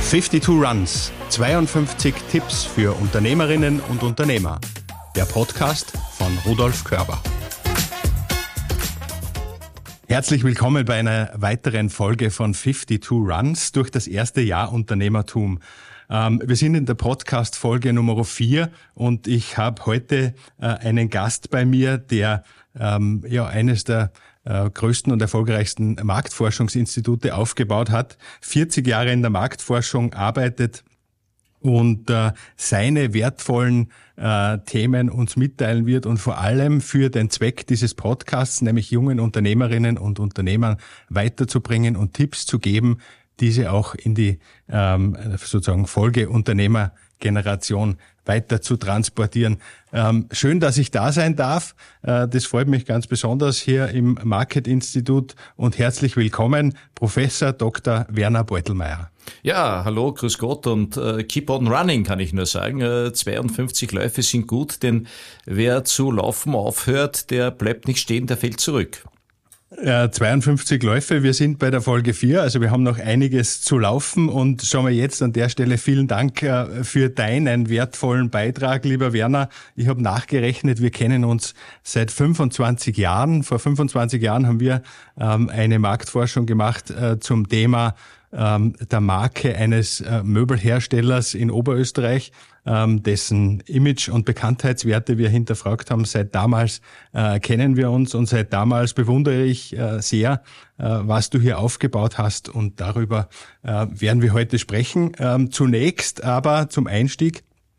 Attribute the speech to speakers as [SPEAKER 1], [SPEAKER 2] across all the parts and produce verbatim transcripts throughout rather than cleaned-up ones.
[SPEAKER 1] zweiundfünfzig Runs, zweiundfünfzig Tipps für Unternehmerinnen und Unternehmer. Der Podcast von Rudolf Körber. Herzlich willkommen bei einer weiteren Folge von zweiundfünfzig Runs durch das erste Jahr Unternehmertum. Ähm, wir sind in der Podcast-Folge Nummer vier und ich habe heute äh, einen Gast bei mir, der ähm, ja eines der äh, größten und erfolgreichsten Marktforschungsinstitute aufgebaut hat, vierzig Jahre in der Marktforschung arbeitet und äh, seine wertvollen äh, Themen uns mitteilen wird und vor allem für den Zweck dieses Podcasts, nämlich jungen Unternehmerinnen und Unternehmern weiterzubringen und Tipps zu geben, diese auch in die ähm, sozusagen Folgeunternehmergeneration weiter zu transportieren. Ähm, schön, dass ich da sein darf. Äh, das freut mich ganz besonders hier im Market Institut und herzlich willkommen, Professor Doktor Werner Beutelmeier.
[SPEAKER 2] Ja, hallo, grüß Gott und äh, keep on running, kann ich nur sagen. Äh, zweiundfünfzig Läufe sind gut, denn wer zu laufen aufhört, der bleibt nicht stehen, der fällt zurück.
[SPEAKER 1] Ja, zweiundfünfzig Läufe, wir sind bei der Folge vier, also wir haben noch einiges zu laufen und schon mal jetzt an der Stelle vielen Dank äh, für deinen wertvollen Beitrag, lieber Werner. Ich habe nachgerechnet, wir kennen uns seit fünfundzwanzig Jahren. Vor fünfundzwanzig Jahren haben wir ähm, eine Marktforschung gemacht äh, zum Thema ähm, der Marke eines äh, Möbelherstellers in Oberösterreich, ähm, dessen Image- und Bekanntheitswerte wir hinterfragt haben. Seit damals äh, kennen wir uns und seit damals bewundere ich äh, sehr, äh, was du hier aufgebaut hast und darüber äh, werden wir heute sprechen. Ähm, zunächst aber zum Einstieg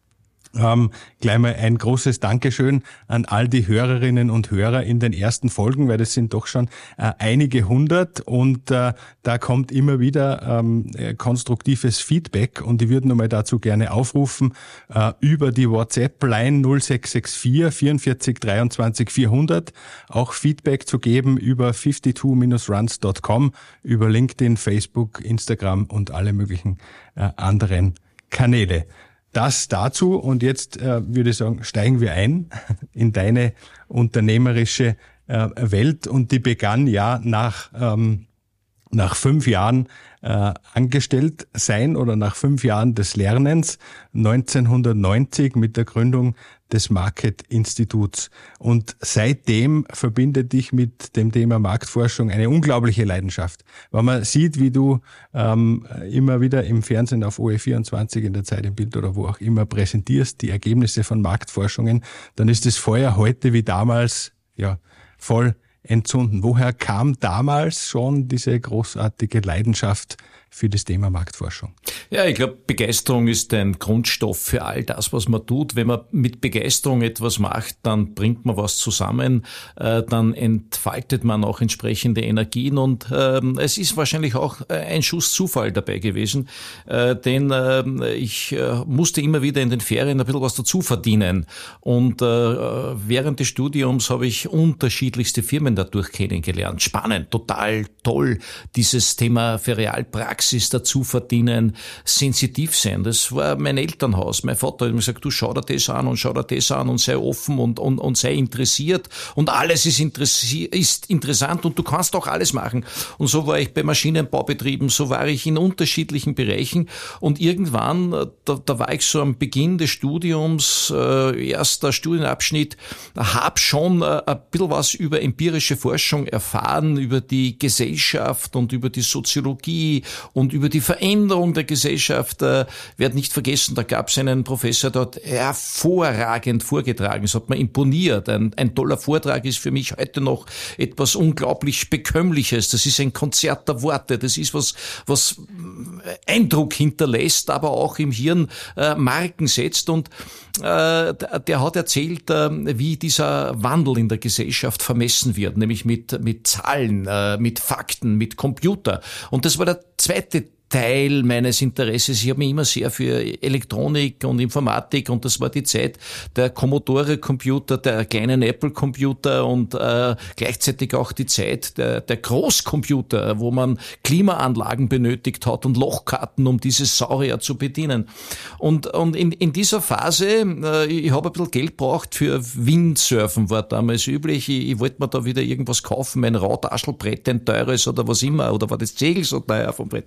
[SPEAKER 1] Ähm, gleich mal ein großes Dankeschön an all die Hörerinnen und Hörer in den ersten Folgen, weil das sind doch schon äh, einige hundert und äh, da kommt immer wieder ähm, konstruktives Feedback und ich würde nochmal dazu gerne aufrufen, äh, über die WhatsApp-Line null sechs sechs vier vierundvierzig dreiundzwanzig vierhundert auch Feedback zu geben über zweiundfünfzig runs Punkt com, über LinkedIn, Facebook, Instagram und alle möglichen äh, anderen Kanäle. Das dazu und jetzt äh, würde ich sagen, steigen wir ein in deine unternehmerische äh, Welt und die begann ja nach ähm, nach fünf Jahren äh, angestellt sein oder nach fünf Jahren des Lernens neunzehnhundertneunzig mit der Gründung des Market Instituts und seitdem verbindet dich mit dem Thema Marktforschung eine unglaubliche Leidenschaft. Wenn man sieht, wie du ähm, immer wieder im Fernsehen auf O E vierundzwanzig in der Zeit im Bild oder wo auch immer präsentierst, die Ergebnisse von Marktforschungen, dann ist das Feuer heute wie damals ja voll entzünden. Woher kam damals schon diese großartige Leidenschaft für das Thema Marktforschung?
[SPEAKER 2] Ja, ich glaube, Begeisterung ist ein Grundstoff für all das, was man tut. Wenn man mit Begeisterung etwas macht, dann bringt man was zusammen, äh, dann entfaltet man auch entsprechende Energien und äh, es ist wahrscheinlich auch ein Schuss Zufall dabei gewesen, äh, denn äh, ich äh, musste immer wieder in den Ferien ein bisschen was dazu verdienen und äh, während des Studiums habe ich unterschiedlichste Firmen dadurch kennengelernt. Spannend, total toll, dieses Thema Ferialpraxis dazu verdienen, sensitiv sein. Das war mein Elternhaus. Mein Vater hat mir gesagt, du schau dir das an und schau dir das an und sei offen und, und, und sei interessiert und alles ist, interessi- ist interessant und du kannst auch alles machen. Und so war ich bei Maschinenbaubetrieben, so war ich in unterschiedlichen Bereichen und irgendwann, da, da war ich so am Beginn des Studiums, äh, erster Studienabschnitt, habe schon äh, ein bisschen was über empirische Forschung erfahren, über die Gesellschaft und über die Soziologie und über die Veränderung der Gesellschaft. Äh, werd nicht vergessen, da gab es einen Professor dort hervorragend vorgetragen. Es hat mir imponiert. Ein, ein toller Vortrag ist für mich heute noch etwas unglaublich Bekömmliches. Das ist ein Konzert der Worte. Das ist was, was Eindruck hinterlässt, aber auch im Hirn äh, Marken setzt. Und äh, der hat erzählt, äh, wie dieser Wandel in der Gesellschaft vermessen wird, nämlich mit, mit Zahlen, äh, mit Fakten, mit Computer. Und das war der zweite Teil meines Interesses. Ich habe mich immer sehr für Elektronik und Informatik und das war die Zeit der Commodore-Computer, der kleinen Apple-Computer und äh, gleichzeitig auch die Zeit der, der Großcomputer, wo man Klimaanlagen benötigt hat und Lochkarten, um diese Saurier zu bedienen. Und, und in, in dieser Phase, äh, ich habe ein bisschen Geld braucht für Windsurfen, war damals üblich. Ich, ich wollte mir da wieder irgendwas kaufen, mein Radaschelbrett, ein teures oder was immer, oder war das Segel so teuer vom Brett.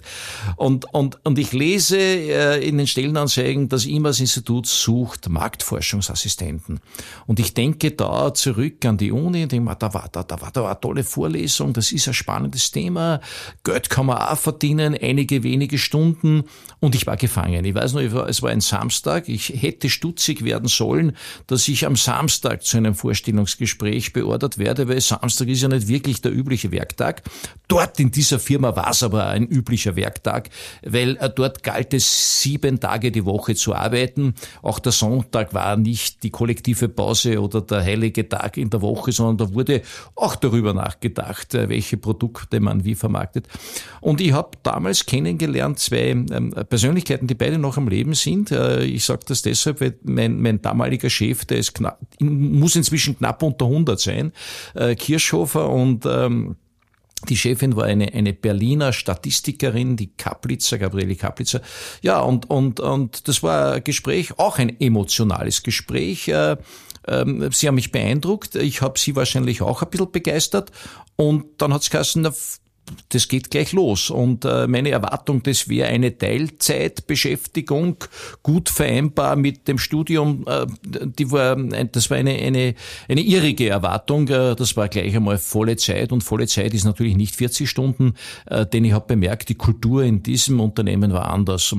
[SPEAKER 2] Und, und, und ich lese äh, in den Stellenanzeigen, das I M A S-Institut sucht Marktforschungsassistenten. Und ich denke da zurück an die Uni und denke mir, da war, da, da war da eine tolle Vorlesung, das ist ein spannendes Thema, Geld kann man auch verdienen, einige wenige Stunden, und ich war gefangen. Ich weiß noch, ich war, es war ein Samstag, ich hätte stutzig werden sollen, dass ich am Samstag zu einem Vorstellungsgespräch beordert werde, weil Samstag ist ja nicht wirklich der übliche Werktag. Dort in dieser Firma war es aber ein üblicher Werktag, weil äh, dort galt es, sieben Tage die Woche zu arbeiten. Auch der Sonntag war nicht die kollektive Pause oder der heilige Tag in der Woche, sondern da wurde auch darüber nachgedacht, äh, welche Produkte man wie vermarktet. Und ich habe damals kennengelernt zwei ähm, Persönlichkeiten, die beide noch am Leben sind. Äh, ich sage das deshalb, weil mein, mein damaliger Chef, der ist knapp, muss inzwischen knapp unter hundert sein, äh, Kirschhofer, und ähm, die Chefin war eine, eine Berliner Statistikerin, die Kaplitzer, Gabriele Kaplitzer. Ja, und, und, und das war ein Gespräch, auch ein emotionales Gespräch. Äh, äh, sie haben mich beeindruckt, ich habe sie wahrscheinlich auch ein bisschen begeistert, und dann hat's geheißen, na, das geht gleich los. Und äh, meine Erwartung, das wäre eine Teilzeitbeschäftigung, gut vereinbar mit dem Studium, äh, die war, das war eine, eine, eine irrige Erwartung. Äh, das war gleich einmal volle Zeit, und volle Zeit ist natürlich nicht vierzig Stunden, äh, denn ich habe bemerkt, die Kultur in diesem Unternehmen war anders.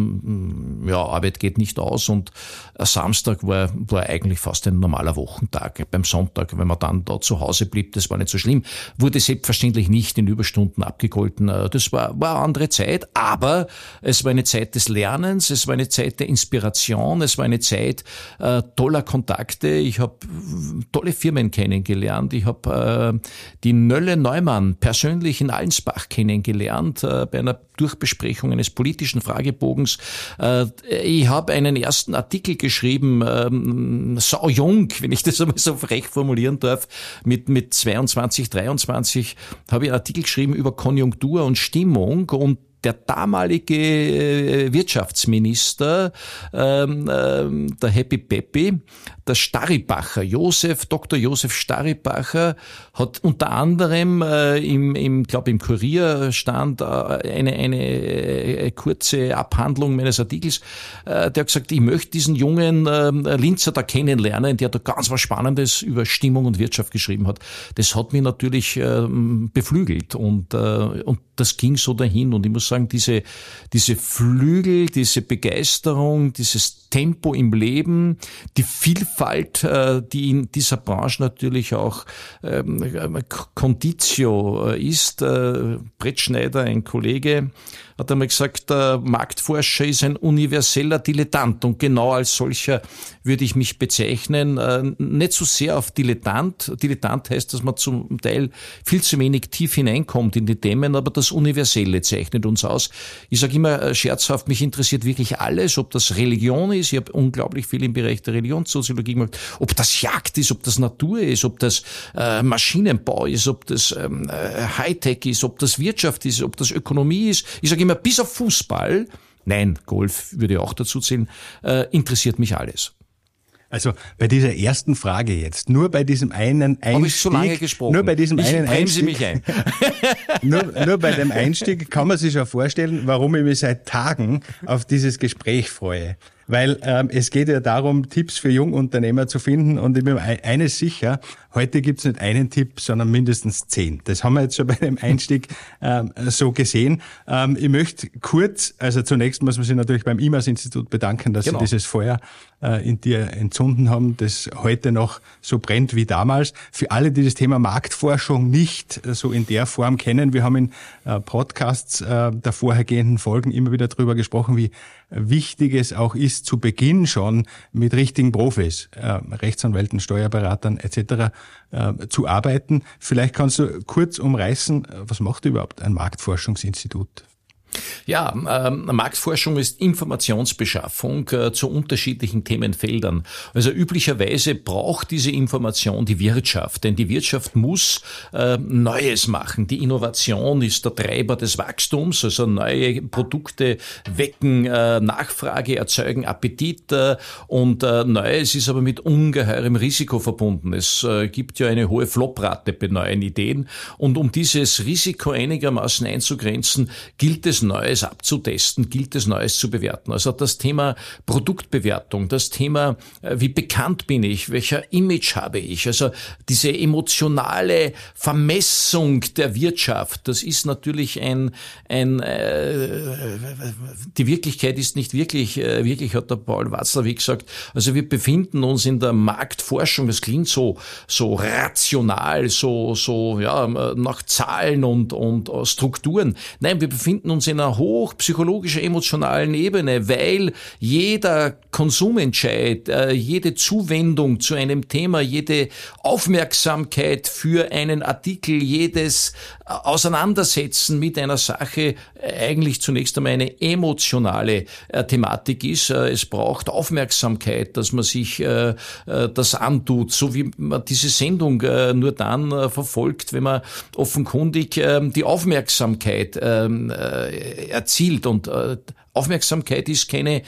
[SPEAKER 2] Man, ja, Arbeit geht nicht aus, und Samstag war, war eigentlich fast ein normaler Wochentag. Beim Sonntag, wenn man dann da zu Hause blieb, das war nicht so schlimm, wurde selbstverständlich nicht in Überstunden abgegolten. Das war, war eine andere Zeit, aber es war eine Zeit des Lernens, es war eine Zeit der Inspiration, es war eine Zeit äh, toller Kontakte. Ich habe tolle Firmen kennengelernt. Ich habe äh, die Nölle Neumann persönlich in Allensbach kennengelernt, äh, bei einer Durchbesprechung eines politischen Fragebogens. Äh, ich habe einen ersten Artikel geschrieben, ähm, sau jung, wenn ich das einmal so frech formulieren darf, mit, mit zweiundzwanzig, dreiundzwanzig habe ich einen Artikel geschrieben über Konjunktur und Stimmung, und der damalige Wirtschaftsminister, ähm, ähm, der Happy Peppy, der Staribacher, Josef, Doktor Josef Staribacher, hat unter anderem äh, im, im, glaube im Kurier stand äh, eine, eine äh, kurze Abhandlung meines Artikels, äh, der hat gesagt, ich möchte diesen jungen äh, Linzer da kennenlernen, der da ganz was Spannendes über Stimmung und Wirtschaft geschrieben hat. Das hat mich natürlich äh, beflügelt, und, äh, und das ging so dahin, und ich muss sagen, diese, diese Flügel, diese Begeisterung, dieses Tempo im Leben, die Vielfalt, äh, die in dieser Branche natürlich auch ähm, Conditio ist. Äh, Brett Schneider, ein Kollege, hat einmal gesagt, der Marktforscher ist ein universeller Dilettant, und genau als solcher würde ich mich bezeichnen. Äh, nicht so sehr auf Dilettant. Dilettant heißt, dass man zum Teil viel zu wenig tief hineinkommt in die Themen, aber das Universelle zeichnet uns aus. Ich sage immer scherzhaft, mich interessiert wirklich alles, ob das Religion ist. Ich habe unglaublich viel im Bereich der Religionssoziologie gemacht. Ob das Jagd ist, ob das Natur ist, ob das äh, Maschinenbau ist, ob das ähm, Hightech ist, ob das Wirtschaft ist, ob das Ökonomie ist. Ich sage immer, bis auf Fußball, nein, Golf würde auch dazu zählen, äh, interessiert mich alles.
[SPEAKER 1] Also bei dieser ersten Frage jetzt, nur bei diesem einen Einstieg.
[SPEAKER 2] Habe ich so lange gesprochen?
[SPEAKER 1] Nur bei diesem
[SPEAKER 2] ich
[SPEAKER 1] einen
[SPEAKER 2] bremse
[SPEAKER 1] Einstieg.
[SPEAKER 2] mich ein.
[SPEAKER 1] nur, nur bei dem Einstieg kann man sich schon vorstellen, warum ich mich seit Tagen auf dieses Gespräch freue. Weil ähm, es geht ja darum, Tipps für Jungunternehmer zu finden, und ich bin mir eines sicher, heute gibt's nicht einen Tipp, sondern mindestens zehn. Das haben wir jetzt schon bei dem Einstieg ähm, so gesehen. Ähm, ich möchte kurz, also zunächst muss man sich natürlich beim I M A S-Institut bedanken, dass genau. sie dieses Feuer äh, in dir entzünden haben, das heute noch so brennt wie damals. Für alle, die das Thema Marktforschung nicht äh, so in der Form kennen, wir haben in äh, Podcasts äh, der vorhergehenden Folgen immer wieder drüber gesprochen, wie wichtig es auch ist, zu Beginn schon mit richtigen Profis, äh, Rechtsanwälten, Steuerberatern et cetera äh, zu arbeiten. Vielleicht kannst du kurz umreißen, was macht überhaupt ein Marktforschungsinstitut?
[SPEAKER 2] Ja, ähm, Marktforschung ist Informationsbeschaffung äh, zu unterschiedlichen Themenfeldern. Also üblicherweise braucht diese Information die Wirtschaft, denn die Wirtschaft muss äh, Neues machen. Die Innovation ist der Treiber des Wachstums, also neue Produkte wecken äh, Nachfrage, erzeugen Appetit äh, und äh, Neues ist aber mit ungeheurem Risiko verbunden. Es äh, gibt ja eine hohe Floprate bei neuen Ideen, und um dieses Risiko einigermaßen einzugrenzen, gilt es, Neues Neues abzutesten, gilt es Neues zu bewerten. Also das Thema Produktbewertung, das Thema, wie bekannt bin ich, welcher Image habe ich, also diese emotionale Vermessung der Wirtschaft, das ist natürlich ein, ein äh, die Wirklichkeit ist nicht wirklich, äh, wirklich hat der Paul Watzlawick gesagt, also wir befinden uns in der Marktforschung, das klingt so, so rational, so, so, ja, nach Zahlen und, und Strukturen. Nein, wir befinden uns in einer hochpsychologischen, emotionalen Ebene, weil jeder Konsumentscheid, äh, jede Zuwendung zu einem Thema, jede Aufmerksamkeit für einen Artikel, jedes Auseinandersetzen mit einer Sache eigentlich zunächst einmal eine emotionale äh, Thematik ist. Äh, es braucht Aufmerksamkeit, dass man sich äh, äh, das antut, so wie man diese Sendung äh, nur dann äh, verfolgt, wenn man offenkundig äh, die Aufmerksamkeit äh, äh, erzielt. Und äh, Aufmerksamkeit ist keine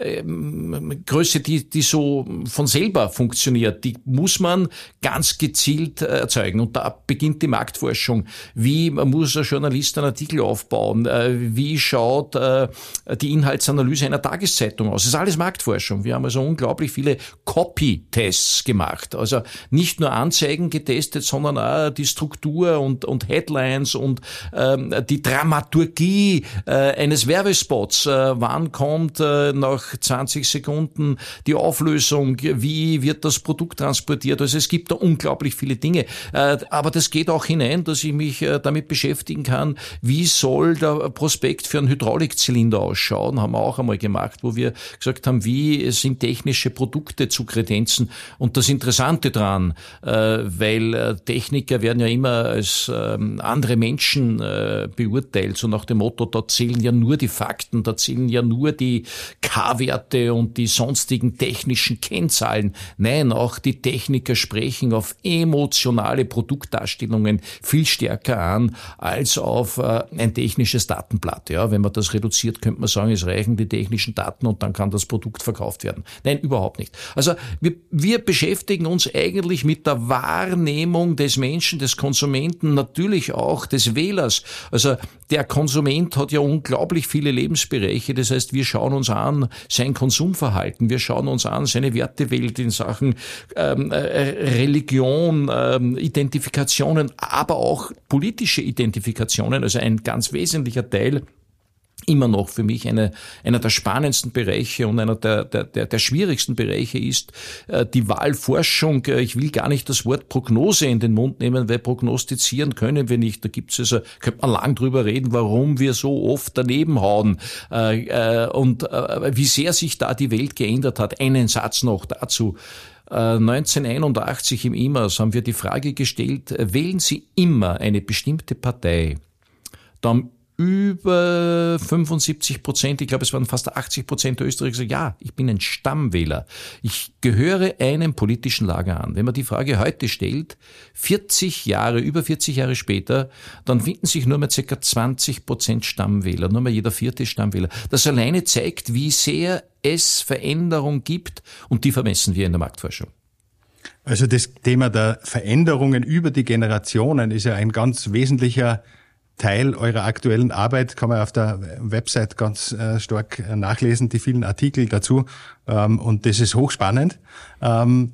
[SPEAKER 2] ähm, Größe, die, die so von selber funktioniert. Die muss man ganz gezielt äh, erzeugen. Und da beginnt die Marktforschung. Wie muss ein Journalist einen Artikel aufbauen? Äh, wie schaut äh, die Inhaltsanalyse einer Tageszeitung aus? Das ist alles Marktforschung. Wir haben also unglaublich viele Copy-Tests gemacht. Also nicht nur Anzeigen getestet, sondern auch die Struktur und, und Headlines und ähm, die Dramaturgie äh, eines Werbespots. Äh, Wann kommt äh, nach zwanzig Sekunden die Auflösung? Wie wird das Produkt transportiert? Also es gibt da unglaublich viele Dinge. Äh, aber das geht auch hinein, dass ich mich äh, damit beschäftigen kann, wie soll der Prospekt für einen Hydraulikzylinder ausschauen? Haben wir auch einmal gemacht, wo wir gesagt haben, wie sind technische Produkte zu kredenzen? Und das Interessante dran, äh, weil äh, Techniker werden ja immer als äh, andere Menschen äh, beurteilt, so nach dem Motto, da zählen ja nur die Fakten, da zählen ja nur die K-Werte und die sonstigen technischen Kennzahlen. Nein, auch die Techniker sprechen auf emotionale Produktdarstellungen viel stärker an als auf äh, ein technisches Datenblatt. Ja, wenn man das reduziert, könnte man sagen, es reichen die technischen Daten und dann kann das Produkt verkauft werden. Nein, überhaupt nicht. Also wir, wir beschäftigen uns eigentlich mit der Wahrnehmung des Menschen, des Konsumenten, natürlich auch des Wählers. Also der Konsument hat ja unglaublich viele Lebensbereiche. Das heißt, wir schauen uns an sein Konsumverhalten, wir schauen uns an seine Wertewelt in Sachen ähm, äh, Religion, ähm, Identifikationen, aber auch politische Identifikationen, also ein ganz wesentlicher Teil. Immer noch für mich eine, einer der spannendsten Bereiche und einer der, der, der, der schwierigsten Bereiche ist äh, die Wahlforschung. Ich will gar nicht das Wort Prognose in den Mund nehmen, weil prognostizieren können wir nicht. Da gibt's also, könnte man lang drüber reden, warum wir so oft daneben hauen äh, äh, und äh, wie sehr sich da die Welt geändert hat. Einen Satz noch dazu. neunzehnhunderteinundachtzig im I M A S haben wir die Frage gestellt, wählen Sie immer eine bestimmte Partei? Dann über fünfundsiebzig Prozent, ich glaube es waren fast achtzig Prozent der Österreicher, gesagt, ja, ich bin ein Stammwähler. Ich gehöre einem politischen Lager an. Wenn man die Frage heute stellt, vierzig Jahre, über vierzig Jahre später, dann finden sich nur mehr ca. zwanzig Prozent Stammwähler, nur mehr jeder vierte Stammwähler. Das alleine zeigt, wie sehr es Veränderung gibt und die vermessen wir in der Marktforschung.
[SPEAKER 1] Also das Thema der Veränderungen über die Generationen ist ja ein ganz wesentlicher Teil eurer aktuellen Arbeit, kann man auf der Website ganz äh, stark äh, nachlesen, die vielen Artikel dazu. Ähm, und das ist hochspannend. Ähm,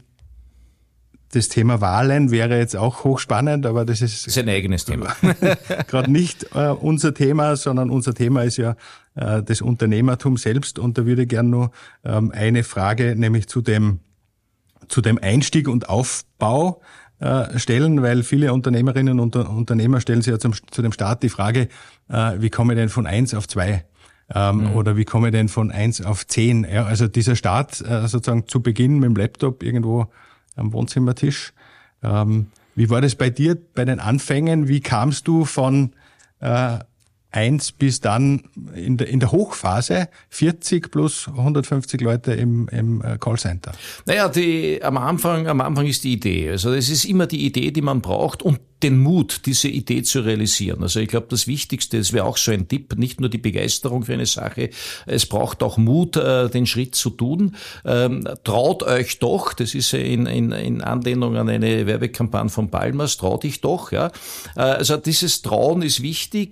[SPEAKER 1] das Thema Wahlen wäre jetzt auch hochspannend, aber das ist...
[SPEAKER 2] Das ist ein eigenes Thema.
[SPEAKER 1] Gerade nicht äh, unser Thema, sondern unser Thema ist ja äh, das Unternehmertum selbst. Und da würde ich gerne noch ähm, eine Frage, nämlich zu dem, zu dem Einstieg und Aufbau stellen, weil viele Unternehmerinnen und Unternehmer stellen sich ja zum, zu dem Start die Frage, äh, wie komme ich denn von eins auf zwei ähm, mhm. oder wie komme ich denn von eins auf zehn? Ja, also dieser Start äh, sozusagen zu Beginn mit dem Laptop irgendwo am Wohnzimmertisch. Ähm, wie war das bei dir bei den Anfängen? Wie kamst du von äh, eins bis dann in der, in der Hochphase vierzig plus hundertfünfzig Leute im, im Callcenter?
[SPEAKER 2] Naja, die, am Anfang, am Anfang ist die Idee. Also es ist immer die Idee, die man braucht und den Mut, diese Idee zu realisieren. Also ich glaube, das Wichtigste, das wäre auch so ein Tipp, nicht nur die Begeisterung für eine Sache, es braucht auch Mut, äh, den Schritt zu tun. Ähm, traut euch doch, das ist in, in, in Anlehnung an eine Werbekampagne von Palmers, trau dich doch. Ja. Äh, also dieses Trauen ist wichtig.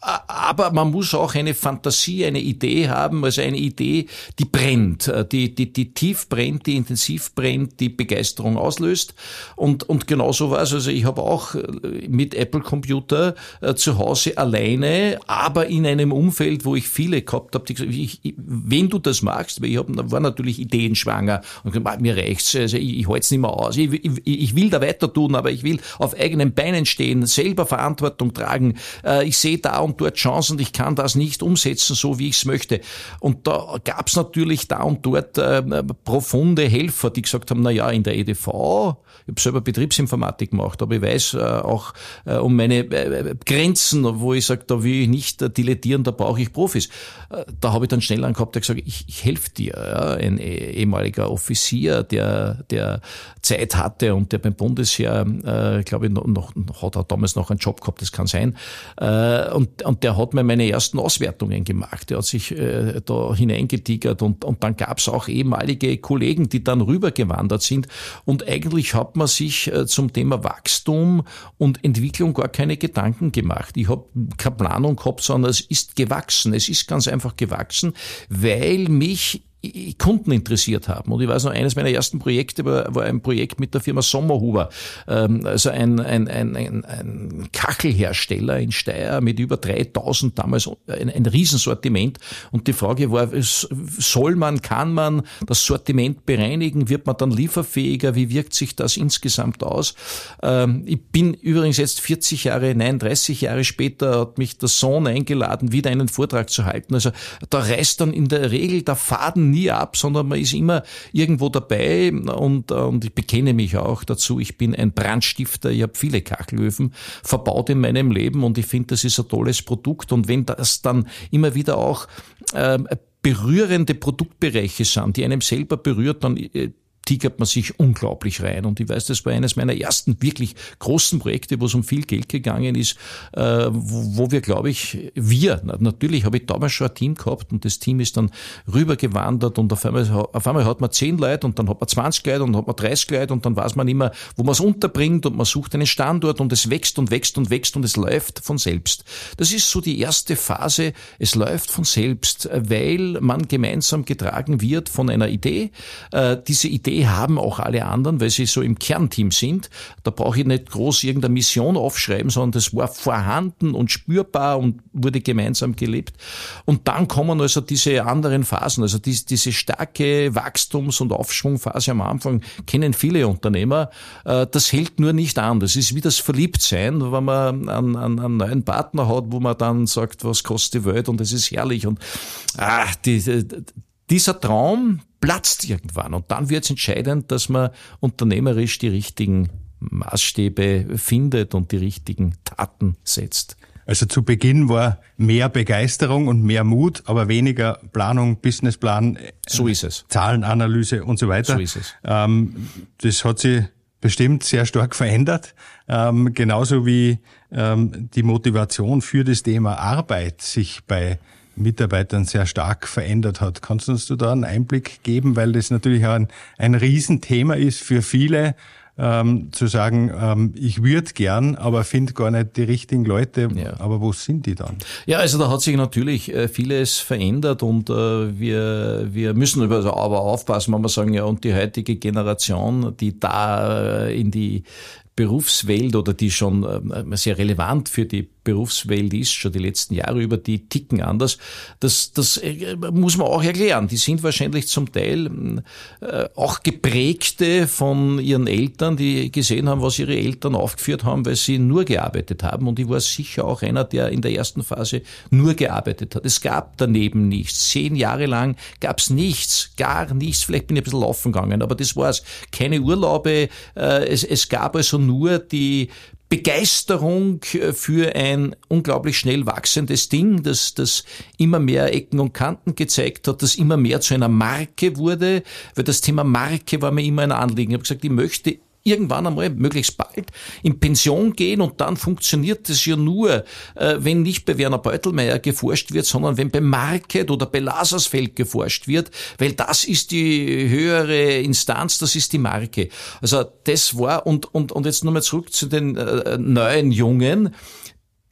[SPEAKER 2] aber man muss auch eine Fantasie, eine Idee haben, also eine Idee, die brennt, die, die, die tief brennt, die intensiv brennt, die Begeisterung auslöst. Und, und genauso war es. Also ich habe auch mit Apple Computer äh, zu Hause alleine, aber in einem Umfeld, wo ich viele gehabt habe, die gesagt, ich, ich, wenn du das magst, weil ich hab, war natürlich ideenschwanger und gesagt, mir reicht's, also ich, ich halte es nicht mehr aus. Ich, ich, ich will da weiter tun, aber ich will auf eigenen Beinen stehen, selber Verantwortung tragen. Äh, ich sehe da und dort Chancen, ich kann das nicht umsetzen, so wie ich es möchte. Und da gab es natürlich da und dort äh, profunde Helfer, die gesagt haben, na ja, in der E D V, ich habe selber Betriebsinformatik gemacht, aber ich weiß äh, auch äh, um meine äh, Grenzen, wo ich sage, da will ich nicht äh, dilettieren, da brauche ich Profis. Äh, da habe ich dann schnell angehabt, der gesagt, ich, ich helfe dir. Ja? Ein eh, ehemaliger Offizier, der der Zeit hatte und der beim Bundesheer, äh, glaube ich, noch, noch hat er damals noch einen Job gehabt, das kann sein. Äh, und, und der hat mir meine ersten Auswertungen gemacht. Der hat sich äh, da hineingetigert und, und dann gab es auch ehemalige Kollegen, die dann rübergewandert sind. Und eigentlich hat man sich äh, zum Thema Wachstum und Entwicklung gar keine Gedanken gemacht. Ich habe keine Planung gehabt, sondern es ist gewachsen. Es ist ganz einfach gewachsen, weil mich Kunden interessiert haben. Und ich weiß noch, eines meiner ersten Projekte war, war ein Projekt mit der Firma Sommerhuber, ähm, also ein, ein, ein, ein, ein Kachelhersteller in Steyr mit über dreitausend, damals ein, ein Riesensortiment. Und die Frage war, soll man, kann man das Sortiment bereinigen? Wird man dann lieferfähiger? Wie wirkt sich das insgesamt aus? Ähm, ich bin übrigens jetzt vierzig Jahre, nein, dreißig Jahre später hat mich der Sohn eingeladen, wieder einen Vortrag zu halten. Also da reißt dann in der Regel der Faden nie ab, sondern man ist immer irgendwo dabei und, und ich bekenne mich auch dazu, ich bin ein Brandstifter, ich habe viele Kachelöfen verbaut in meinem Leben und ich finde, das ist ein tolles Produkt und wenn das dann immer wieder auch äh, berührende Produktbereiche sind, die einem selber berührt, dann äh, tigert man sich unglaublich rein. Und ich weiß, das war eines meiner ersten wirklich großen Projekte, wo es um viel Geld gegangen ist, äh, wo, wo wir, glaube ich, wir, natürlich habe ich damals schon ein Team gehabt und das Team ist dann rübergewandert und auf einmal, auf einmal hat man zehn Leute und dann hat man zwanzig Leute und dann hat man dreißig Leute und dann weiß man immer, wo man es unterbringt und man sucht einen Standort und es wächst und wächst und wächst und es läuft von selbst. Das ist so die erste Phase, es läuft von selbst, weil man gemeinsam getragen wird von einer Idee. Äh, diese Idee haben auch alle anderen, weil sie so im Kernteam sind. Da brauche ich nicht groß irgendeine Mission aufschreiben, sondern das war vorhanden und spürbar und wurde gemeinsam gelebt. Und dann kommen also diese anderen Phasen, also diese, diese starke Wachstums- und Aufschwungphase am Anfang kennen viele Unternehmer. Das hält nur nicht an. Das ist wie das Verliebtsein, wenn man einen, einen, einen neuen Partner hat, wo man dann sagt, was kostet die Welt und es ist herrlich. Und ah, die, die, dieser Traum platzt irgendwann und dann wird es entscheidend, dass man unternehmerisch die richtigen Maßstäbe findet und die richtigen Taten setzt.
[SPEAKER 1] Also zu Beginn war mehr Begeisterung und mehr Mut, aber weniger Planung, Businessplan,
[SPEAKER 2] so ist es.
[SPEAKER 1] Zahlenanalyse und so weiter.
[SPEAKER 2] So ist es.
[SPEAKER 1] Ähm, das hat sich bestimmt sehr stark verändert, ähm, genauso wie ähm, die Motivation für das Thema Arbeit sich bei Mitarbeitern sehr stark verändert hat. Kannst du uns da einen Einblick geben, weil das natürlich auch ein, ein Riesenthema ist für viele, ähm, zu sagen, ähm, ich würde gern, aber finde gar nicht die richtigen Leute, ja. Aber wo sind die dann?
[SPEAKER 2] Ja, also da hat sich natürlich äh, vieles verändert und äh, wir wir müssen aber aufpassen, wenn wir sagen, ja, und die heutige Generation, die da äh, in die Berufswelt oder die schon äh, sehr relevant für die Berufswelt ist, schon die letzten Jahre über, die ticken anders. Das, das äh, muss man auch erklären. Die sind wahrscheinlich zum Teil äh, auch geprägte von ihren Eltern, die gesehen haben, was ihre Eltern aufgeführt haben, weil sie nur gearbeitet haben. Und ich war sicher auch einer, der in der ersten Phase nur gearbeitet hat. Es gab daneben nichts. Zehn Jahre lang gab es nichts, gar nichts. Vielleicht bin ich ein bisschen laufen gegangen, aber das war's. Keine Urlaube. Äh, es, es gab also nur die Begeisterung für ein unglaublich schnell wachsendes Ding, das, das immer mehr Ecken und Kanten gezeigt hat, das immer mehr zu einer Marke wurde, weil das Thema Marke war mir immer ein Anliegen. Ich habe gesagt, ich möchte irgendwann einmal, möglichst bald, in Pension gehen und dann funktioniert das ja nur, äh, wenn nicht bei Werner Beutelmeier geforscht wird, sondern wenn bei Market oder bei Lasersfeld geforscht wird, weil das ist die höhere Instanz, das ist die Marke. Also das war, und und und jetzt nochmal zurück zu den äh, neuen Jungen,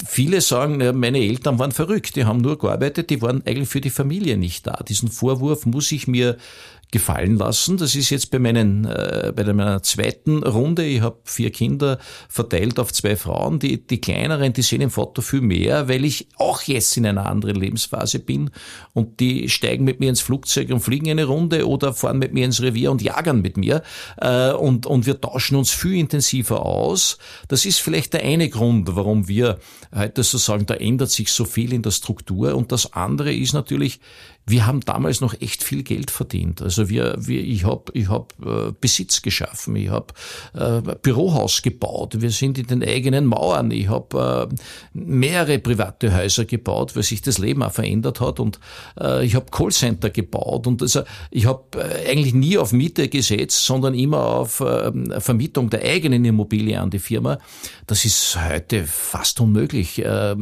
[SPEAKER 2] viele sagen, ja, meine Eltern waren verrückt, die haben nur gearbeitet, die waren eigentlich für die Familie nicht da. Diesen Vorwurf muss ich mir gefallen lassen. Das ist jetzt bei meinen äh, bei meiner zweiten Runde. Ich habe vier Kinder verteilt auf zwei Frauen. Die die kleineren, die sehen im Vater viel mehr, weil ich auch jetzt in einer anderen Lebensphase bin und die steigen mit mir ins Flugzeug und fliegen eine Runde oder fahren mit mir ins Revier und jagen mit mir äh, und und wir tauschen uns viel intensiver aus. Das ist vielleicht der eine Grund, warum wir heute so sagen, da ändert sich so viel in der Struktur. Und das andere ist natürlich, wir haben damals noch echt viel Geld verdient. Also wir, wir ich habe ich hab, äh, Besitz geschaffen, ich habe äh, Bürohaus gebaut, wir sind in den eigenen Mauern, ich habe äh, mehrere private Häuser gebaut, weil sich das Leben auch verändert hat und äh, ich habe Callcenter gebaut und also ich habe äh, eigentlich nie auf Miete gesetzt, sondern immer auf äh, Vermietung der eigenen Immobilie an die Firma. Das ist heute fast unmöglich. Äh,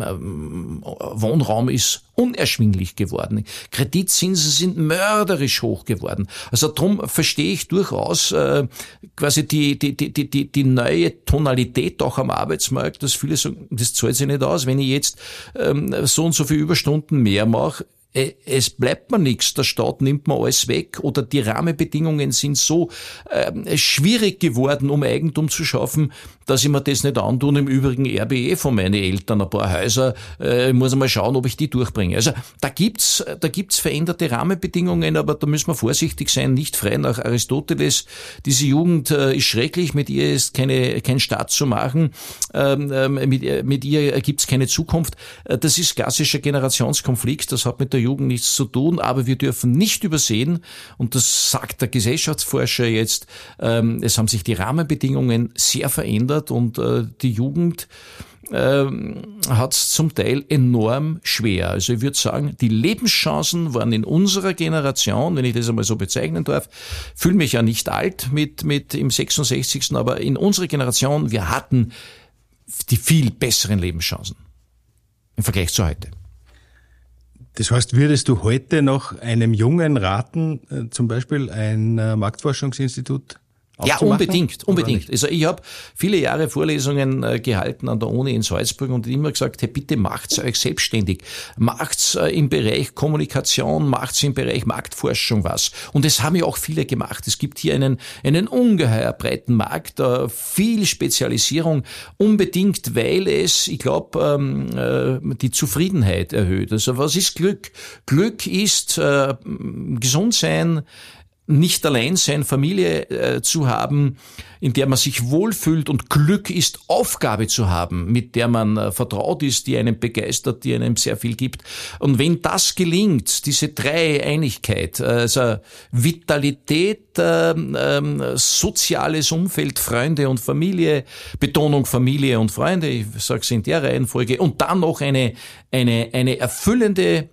[SPEAKER 2] Wohnraum ist unerschwinglich geworden. Kreditzinsen sind mörderisch hoch geworden. Also darum verstehe ich durchaus äh, quasi die, die, die, die, die neue Tonalität auch am Arbeitsmarkt, dass viele sagen, das zahlt sich nicht aus, wenn ich jetzt ähm, so und so viele Überstunden mehr mache. Es bleibt mir nichts, der Staat nimmt mir alles weg oder die Rahmenbedingungen sind so äh, schwierig geworden, um Eigentum zu schaffen, dass ich mir das nicht antun. Im Übrigen erbe ich eh von meinen Eltern ein paar Häuser, äh, ich muss mal schauen, ob ich die durchbringe. Also da gibt's, da gibt's veränderte Rahmenbedingungen, aber da müssen wir vorsichtig sein, nicht frei nach Aristoteles. Diese Jugend äh, ist schrecklich, mit ihr ist keine, kein Staat zu machen, ähm, mit, mit ihr gibt's keine Zukunft. Das ist klassischer Generationskonflikt, das hat mit der Jugend nichts zu tun, aber wir dürfen nicht übersehen, und das sagt der Gesellschaftsforscher jetzt, ähm, es haben sich die Rahmenbedingungen sehr verändert und äh, die Jugend ähm, hat es zum Teil enorm schwer. Also ich würde sagen, die Lebenschancen waren in unserer Generation, wenn ich das einmal so bezeichnen darf, fühle mich ja nicht alt mit, mit im sechsundsechzigsten aber in unserer Generation, wir hatten die viel besseren Lebenschancen im Vergleich zu heute.
[SPEAKER 1] Das heißt, würdest du heute noch einem Jungen raten, äh, zum Beispiel ein äh, Marktforschungsinstitut
[SPEAKER 2] Ja, unbedingt, unbedingt. Also ich habe viele Jahre Vorlesungen äh, gehalten an der Uni in Salzburg und immer gesagt, hey, bitte macht's euch selbstständig. Macht's äh, im Bereich Kommunikation, macht's im Bereich Marktforschung was. Und das haben ja auch viele gemacht. Es gibt hier einen, einen ungeheuer breiten Markt, äh, viel Spezialisierung, unbedingt, weil es, ich glaube, ähm, äh, die Zufriedenheit erhöht. Also was ist Glück? Glück ist äh, gesund sein, nicht allein sein, Familie äh, zu haben, in der man sich wohlfühlt, und Glück ist, Aufgabe zu haben, mit der man äh, vertraut ist, die einen begeistert, die einem sehr viel gibt. Und wenn das gelingt, diese Dreieinigkeit, also Vitalität, äh, äh, soziales Umfeld, Freunde und Familie, Betonung Familie und Freunde, ich sage es in der Reihenfolge, und dann noch eine, eine, eine erfüllende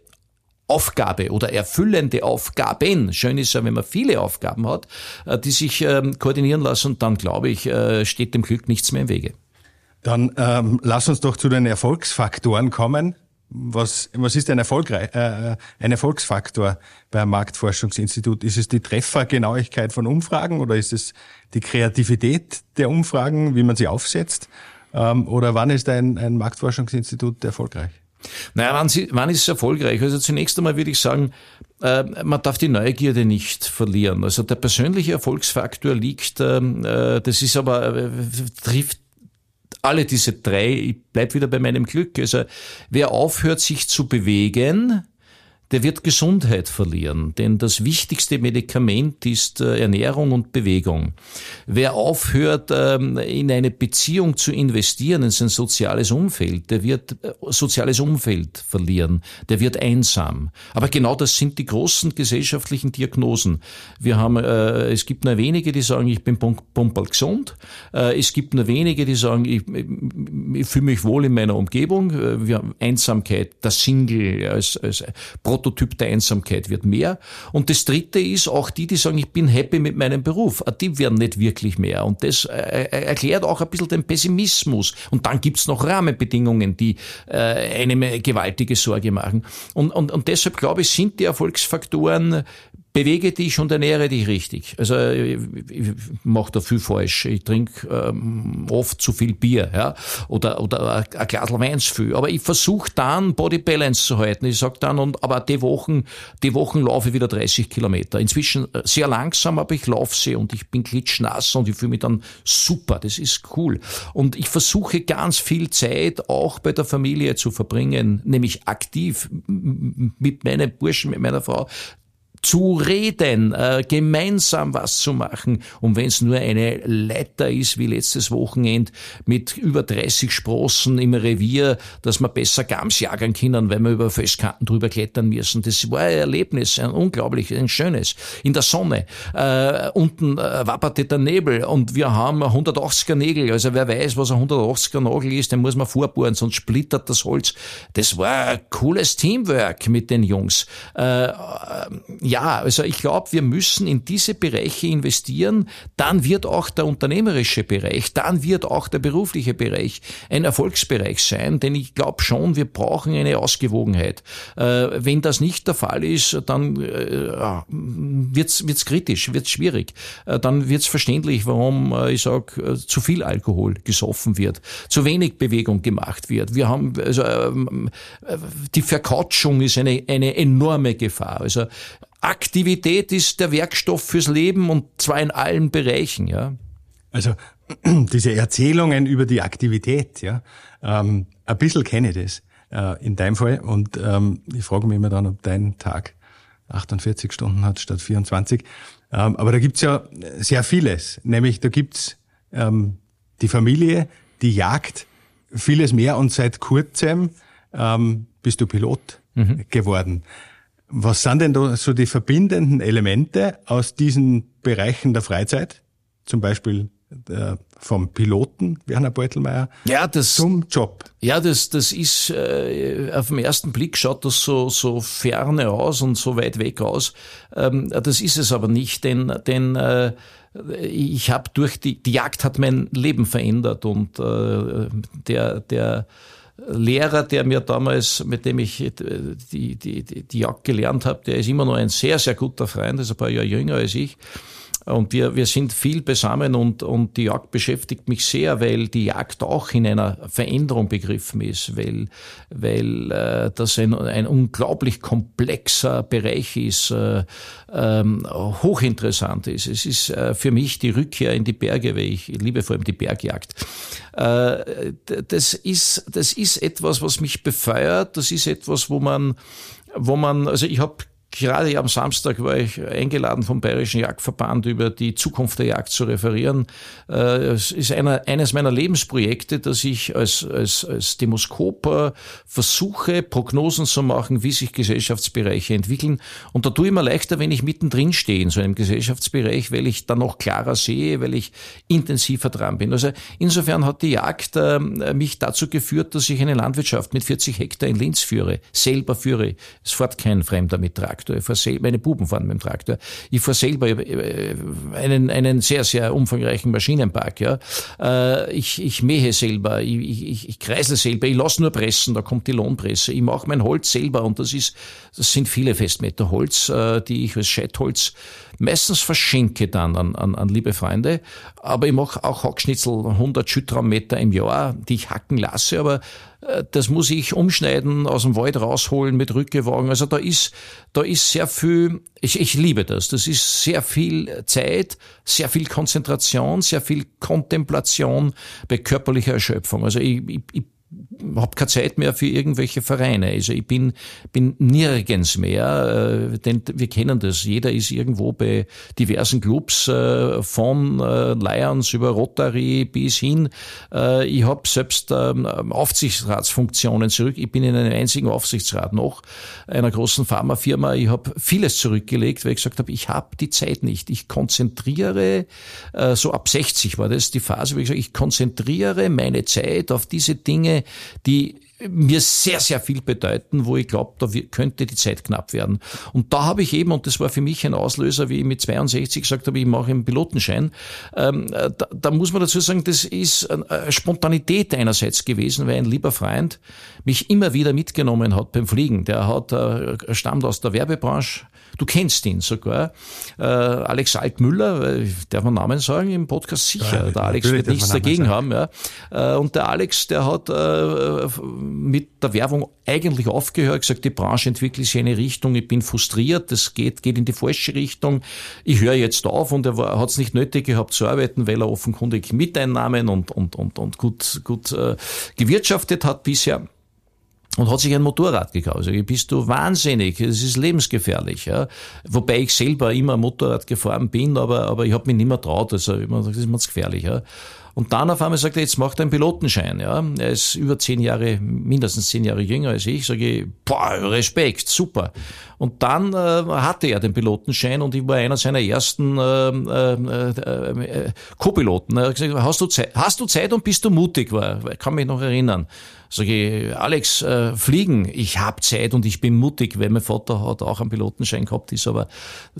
[SPEAKER 2] Aufgabe oder erfüllende Aufgaben. Schön ist ja, wenn man viele Aufgaben hat, die sich ähm, koordinieren lassen, dann glaube ich, äh, steht dem Glück nichts mehr im Wege.
[SPEAKER 1] Dann ähm, lass uns doch zu den Erfolgsfaktoren kommen. Was, was ist ein, Erfolgreich, äh, ein Erfolgsfaktor beim Marktforschungsinstitut? Ist es die Treffergenauigkeit von Umfragen oder ist es die Kreativität der Umfragen, wie man sie aufsetzt? Ähm, oder wann ist ein, ein Marktforschungsinstitut erfolgreich?
[SPEAKER 2] Naja, wann, sie, wann ist es erfolgreich? Also zunächst einmal würde ich sagen, äh, man darf die Neugierde nicht verlieren. Also der persönliche Erfolgsfaktor liegt, äh, das ist aber, äh, trifft alle diese drei, ich bleib wieder bei meinem Glück. Also wer aufhört, sich zu bewegen, der wird Gesundheit verlieren, denn das wichtigste Medikament ist Ernährung und Bewegung. Wer aufhört, in eine Beziehung zu investieren, in sein soziales Umfeld, der wird soziales Umfeld verlieren, der wird einsam. Aber genau das sind die großen gesellschaftlichen Diagnosen. Wir haben, es gibt nur wenige, die sagen, ich bin pumperl gesund. Es gibt nur wenige, die sagen, ich, ich fühle mich wohl in meiner Umgebung. Wir haben Einsamkeit, das Single als, als Prototyp der Einsamkeit wird mehr. Und das Dritte ist auch die, die sagen, ich bin happy mit meinem Beruf. Die werden nicht wirklich mehr. Und das erklärt auch ein bisschen den Pessimismus. Und dann gibt's noch Rahmenbedingungen, die eine gewaltige Sorge machen. Und, und, und deshalb glaube ich, sind die Erfolgsfaktoren bewege dich und ernähre dich richtig. Also ich, ich mache da viel falsch. Ich trinke ähm, oft zu viel Bier, ja, oder oder ein Glas Wein zu viel. Aber ich versuche dann Body Balance zu halten. Ich sag dann, und aber die Wochen, die Wochen laufe ich wieder dreißig Kilometer. Inzwischen sehr langsam, aber ich laufe sie und ich bin klitschnass und ich fühle mich dann super. Das ist cool. Und ich versuche ganz viel Zeit auch bei der Familie zu verbringen, nämlich aktiv mit meinen Burschen, mit meiner Frau, zu reden, äh, gemeinsam was zu machen. Und wenn es nur eine Leiter ist, wie letztes Wochenende, mit über dreißig Sprossen im Revier, dass wir besser Gams jagen können, weil wir über Felskanten drüber klettern müssen. Das war ein Erlebnis, ein unglaubliches, ein schönes. In der Sonne. Äh, unten äh, wapperte der Nebel und wir haben hundertachtziger Nägel. Also wer weiß, was ein hundertachtziger Nagel ist, den muss man vorbohren, sonst splittert das Holz. Das war ein cooles Teamwork mit den Jungs. Äh, Ja, also ich glaube, wir müssen in diese Bereiche investieren, dann wird auch der unternehmerische Bereich, dann wird auch der berufliche Bereich ein Erfolgsbereich sein, denn ich glaube schon, wir brauchen eine Ausgewogenheit. Äh, wenn das nicht der Fall ist, dann äh, wird's wird's kritisch, wird's schwierig. Äh, dann wird's verständlich, warum, äh, ich sag, äh, zu viel Alkohol gesoffen wird, zu wenig Bewegung gemacht wird. Wir haben, also äh, die Verkautschung ist eine eine enorme Gefahr. Also Aktivität ist der Werkstoff fürs Leben und zwar in allen Bereichen, ja.
[SPEAKER 1] Also diese Erzählungen über die Aktivität, ja, ähm, ein bisschen kenne ich das äh, in deinem Fall und ähm, ich frage mich immer dann, ob dein Tag achtundvierzig Stunden hat statt vierundzwanzig. Ähm, aber da gibt's ja sehr vieles, nämlich da gibt's ähm, die Familie, die Jagd, vieles mehr und seit kurzem ähm, bist du Pilot mhm. geworden. Was sind denn da so die verbindenden Elemente aus diesen Bereichen der Freizeit? Zum Beispiel äh, vom Piloten, Werner Beutelmeier,
[SPEAKER 2] ja, das,
[SPEAKER 1] zum Job.
[SPEAKER 2] Ja, das, das ist, äh, auf den ersten Blick schaut das so, so ferne aus und so weit weg aus. Ähm, das ist es aber nicht, denn, denn, äh, ich habe durch die, die Jagd hat mein Leben verändert und, äh, der, der, Lehrer, der mir damals, mit dem ich die, die, die Jagd gelernt habe, der ist immer noch ein sehr, sehr guter Freund, ist ein paar Jahre jünger als ich. Und wir, wir sind viel beisammen und, und die Jagd beschäftigt mich sehr, weil die Jagd auch in einer Veränderung begriffen ist, weil, weil äh, das ein, ein unglaublich komplexer Bereich ist, äh, ähm, hochinteressant ist. Es ist äh, für mich die Rückkehr in die Berge, weil ich liebe vor allem die Bergjagd. Äh, das ist, das ist etwas, was mich befeuert, das ist etwas, wo man, wo man, also ich habe Gerade am Samstag war ich eingeladen vom Bayerischen Jagdverband, über die Zukunft der Jagd zu referieren. Es ist einer, eines meiner Lebensprojekte, dass ich als, als, als Demoskoper versuche, Prognosen zu machen, wie sich Gesellschaftsbereiche entwickeln. Und da tue ich mir leichter, wenn ich mittendrin stehe in so einem Gesellschaftsbereich, weil ich dann noch klarer sehe, weil ich intensiver dran bin. Also insofern hat die Jagd äh, mich dazu geführt, dass ich eine Landwirtschaft mit vierzig Hektar in Linz führe, selber führe. Es fährt kein Fremder mit Traktor. Ich fahre selber, meine Buben fahren mit dem Traktor. Ich fahre selber einen, einen sehr, sehr umfangreichen Maschinenpark, ja. Ich, ich mähe selber, ich, ich, ich kreisel selber, ich lasse nur pressen, da kommt die Lohnpresse. Ich mache mein Holz selber und das ist, das sind viele Festmeter Holz, die ich als Scheitholz meistens verschenke dann an, an, an liebe Freunde. Aber ich mache auch Hackschnitzel, hundert Schüttraummeter im Jahr, die ich hacken lasse, aber das muss ich umschneiden, aus dem Wald rausholen mit Rückewagen. Also da ist, da ist sehr viel, ich, ich liebe das. Das ist sehr viel Zeit, sehr viel Konzentration, sehr viel Kontemplation bei körperlicher Erschöpfung. Also ich, ich, ich habe keine Zeit mehr für irgendwelche Vereine. Also ich bin bin nirgends mehr, äh, denn wir kennen das. Jeder ist irgendwo bei diversen Clubs, äh, von äh, Lions über Rotary bis hin. Äh, ich habe selbst äh, Aufsichtsratsfunktionen zurück. Ich bin in einem einzigen Aufsichtsrat noch einer großen Pharmafirma. Ich habe vieles zurückgelegt, weil ich gesagt habe, ich habe die Zeit nicht. Ich konzentriere, äh, so ab sechzig war das die Phase, wo ich gesagt habe, ich konzentriere meine Zeit auf diese Dinge, die mir sehr, sehr viel bedeuten, wo ich glaube, da könnte die Zeit knapp werden. Und da habe ich eben, und das war für mich ein Auslöser, wie ich mit zweiundsechzig gesagt habe, ich mache einen Pilotenschein, ähm, da, da muss man dazu sagen, das ist eine Spontanität einerseits gewesen, weil ein lieber Freund mich immer wieder mitgenommen hat beim Fliegen. Der hat, äh, stammt aus der Werbebranche. Du kennst ihn sogar. Äh, Alex Altmüller, darf man Namen sagen im Podcast? Sicher. Ja, der Alex wird nichts dagegen haben. Ja. Äh, und der Alex, der hat äh, mit der Werbung eigentlich aufgehört, gesagt, die Branche entwickelt sich in eine Richtung, ich bin frustriert, das geht, geht in die falsche Richtung. Ich höre jetzt auf, und er hat es nicht nötig gehabt zu arbeiten, weil er offenkundig Miteinnahmen und, und, und, und gut, gut äh, gewirtschaftet hat bisher. Und hat sich ein Motorrad gekauft. Also, bist du wahnsinnig, es ist lebensgefährlich. Ja. Wobei ich selber immer Motorrad gefahren bin, aber, aber ich habe mich nicht mehr traut. Also das ist mir zu gefährlich. Ja. Und dann auf einmal sagt er, jetzt macht er einen Pilotenschein. Ja. Er ist über zehn Jahre, mindestens zehn Jahre jünger als ich. Sage ich, boah, Respekt, super. Und dann äh, hatte er den Pilotenschein, und ich war einer seiner ersten äh, äh, äh, Co-Piloten. Er hat gesagt, hast du Zeit, hast du Zeit und bist du mutig? War, ich kann mich noch erinnern. Sage ich, Alex, äh, fliegen, ich hab Zeit und ich bin mutig, weil mein Vater hat auch einen Pilotenschein gehabt, ist aber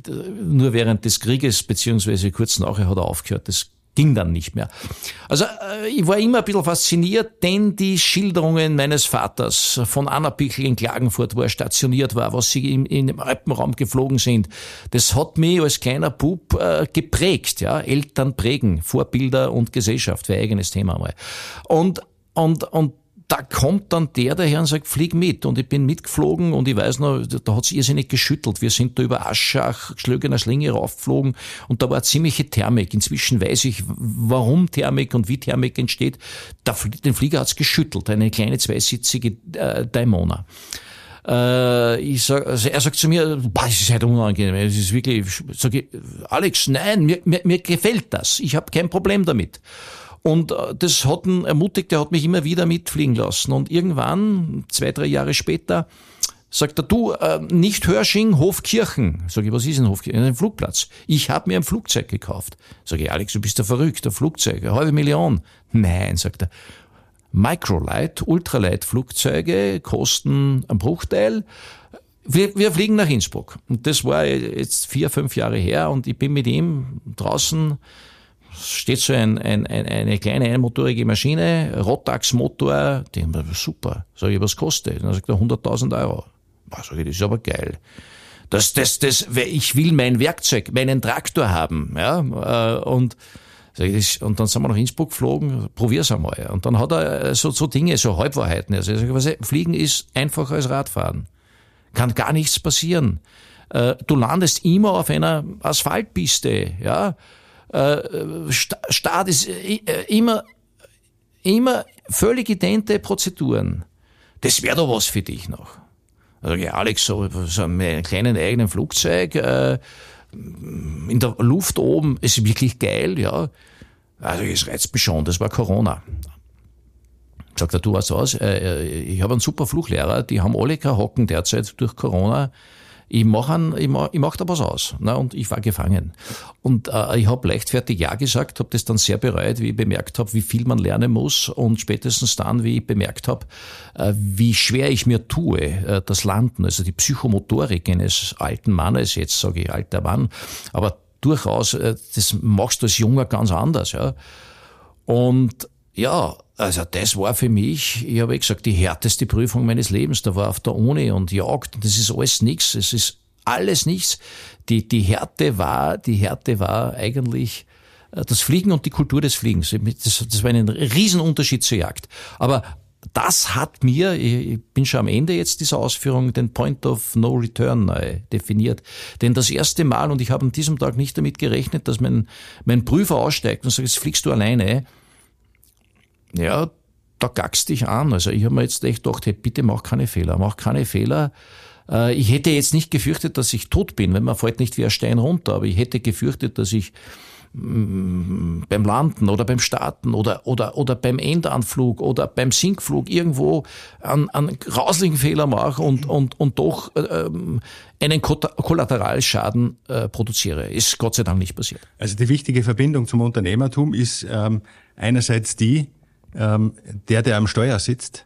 [SPEAKER 2] nur während des Krieges, beziehungsweise kurz nachher hat er aufgehört. Das ging dann nicht mehr. Also äh, ich war immer ein bisschen fasziniert, denn die Schilderungen meines Vaters von Annapichl in Klagenfurt, wo er stationiert war, was sie im, im Alpenraum geflogen sind, das hat mich als kleiner Bub äh, geprägt. Ja, Eltern prägen, Vorbilder und Gesellschaft, wäre eigenes Thema mal. Und, und, und da kommt dann der daher und sagt, flieg mit. Und ich bin mitgeflogen, und ich weiß noch, da hat's irrsinnig geschüttelt. Wir sind da über Aschach, Schlögener Schlinge raufgeflogen, und da war ziemliche Thermik. Inzwischen weiß ich, warum Thermik und wie Thermik entsteht. Den Flieger hat's geschüttelt, eine kleine zweisitzige äh, Daimona. Äh, ich sag, also er sagt zu mir, boah, das ist halt unangenehm, es ist wirklich, sag ich, Alex, nein, mir, mir, mir gefällt das, ich habe kein Problem damit. Und das hat ihn ermutigt, er hat mich immer wieder mitfliegen lassen. Und irgendwann, zwei, drei Jahre später, sagt er, du, äh, nicht Hörsching, Hofkirchen. Sag ich, was ist denn Hofkirchen? Ein Flugplatz. Ich habe mir ein Flugzeug gekauft. Sag ich, Alex, du bist ja verrückt, ein Flugzeug, eine halbe Million. Nein, sagt er, Microlight, Ultralight-Flugzeuge kosten einen Bruchteil. Wir, wir fliegen nach Innsbruck. Und das war jetzt vier, fünf Jahre her, und ich bin mit ihm draußen. Steht so ein, ein, ein, eine kleine einmotorige Maschine, Rotax-Motor, die haben wir, super. Sag ich, was kostet? Dann sagt er hunderttausend Euro. Sag ich, das ist aber geil. Das, das, das, ich will mein Werkzeug, meinen Traktor haben, ja, und, sag ich, das, und dann sind wir nach Innsbruck geflogen, probier's einmal. Und dann hat er so, so Dinge, so Halbwahrheiten. Also, ich sag, was, Fliegen ist einfacher als Radfahren. Kann gar nichts passieren. Du landest immer auf einer Asphaltpiste, ja. Start ist immer, immer völlig idente Prozeduren. Das wäre doch was für dich noch. Also, ja, Alex, so, so einen kleinen eigenen Flugzeug, äh, in der Luft oben, ist wirklich geil, ja. Also, es reizt mich schon, das war Corona. Sagt er, du weißt was, äh, ich habe einen super Fluglehrer, die haben alle keine Hocken derzeit durch Corona. Ich mach, einen, ich mach, ich mach da was aus. Na, und ich war gefangen. Und äh, ich habe leichtfertig Ja gesagt, habe das dann sehr bereut, wie ich bemerkt habe, wie viel man lernen muss, und spätestens dann, wie ich bemerkt habe, äh, wie schwer ich mir tue, äh, das Landen, also die Psychomotorik eines alten Mannes, jetzt sage ich alter Mann, aber durchaus, äh, das machst du als Junger ganz anders. Ja. Und ja, also das war für mich, ich habe gesagt, die härteste Prüfung meines Lebens. Da war auf der Uni und Jagd, und das ist alles nichts, es ist alles nichts. Die, die Härte war, die Härte war eigentlich das Fliegen und die Kultur des Fliegens. Das, das war ein Riesenunterschied zur Jagd. Aber das hat mir, ich bin schon am Ende jetzt dieser Ausführung, den Point of No Return neu definiert. Denn das erste Mal, und ich habe an diesem Tag nicht damit gerechnet, dass mein, mein Prüfer aussteigt und sagt, jetzt fliegst du alleine. Ja, da gackst dich an. Also ich habe mir jetzt echt gedacht, hey, bitte mach keine Fehler, mach keine Fehler. Ich hätte jetzt nicht gefürchtet, dass ich tot bin, weil man fällt nicht wie ein Stein runter, aber ich hätte gefürchtet, dass ich mh, beim Landen oder beim Starten oder oder oder beim Endanflug oder beim Sinkflug irgendwo einen, einen grauslichen Fehler mache und und und doch ähm, einen Kollateralschaden äh, produziere. Ist Gott sei Dank nicht passiert.
[SPEAKER 1] Also die wichtige Verbindung zum Unternehmertum ist ähm, einerseits die, ähm, der, der am Steuer sitzt,